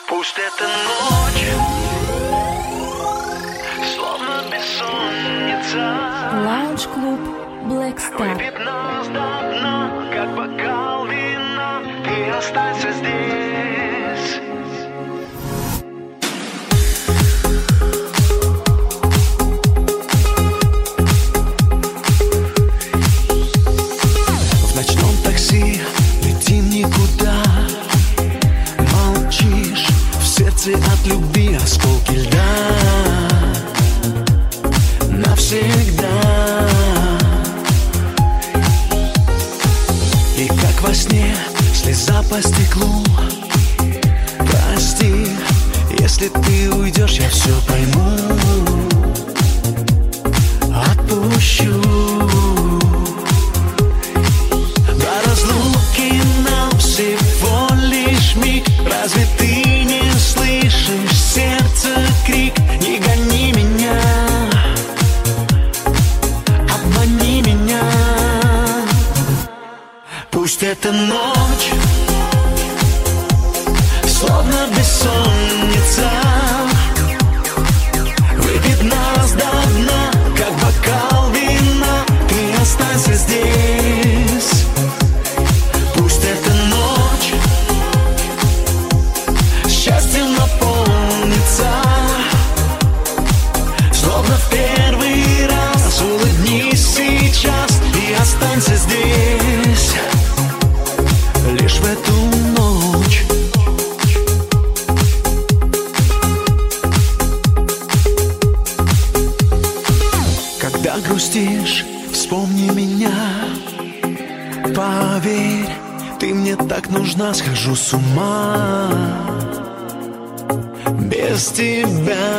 Пусть эта ночь словно бессонница Лаунж-клуб Black Star. выпьет нас до дна, как бокал вина. Ты останься здесь. В ночном такси летим никуда. Молчишь, в сердце от любви осколки льда. Навсегда. И как во сне слеза по стеклу. Прости, если ты уйдешь, я все пойму. Отпущу. До разлуки нам всего лишь миг. Разве ты не слышишь сердце крик? Не гони меня, обмани меня. Пусть эта ночь словно бессонница выпьет нас до дна, как бокал вина. Ты останься здесь. Пусть эта ночь счастьем наполнится, словно в первый раз. Улыбнись сейчас и останься здесь. Лишь в эту ночь. Когда грустишь, вспомни меня. Поверь, ты мне так нужна, схожу с ума без тебя.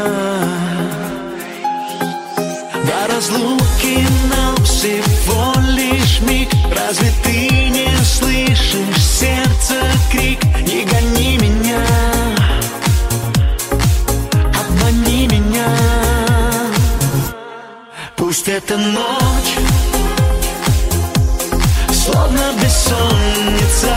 До разлуки нам всего лишь миг. Разве ты не слышишь сердце крик? Не гони меня, обмани меня. Пусть эта ночь словно бессонница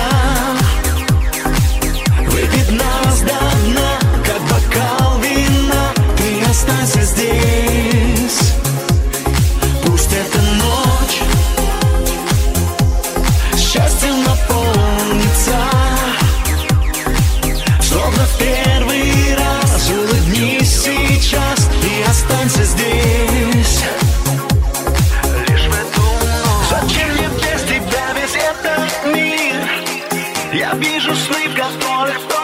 выпьет нас до дна, как бокал вина. Ты останься здесь. Пусть эта ночь счастьем наполнится, словно в первый раз. Улыбнись сейчас и останься здесь. Лишь в эту ночь. Зачем мне без тебя, весь этот мир? Я вижу сны, в которых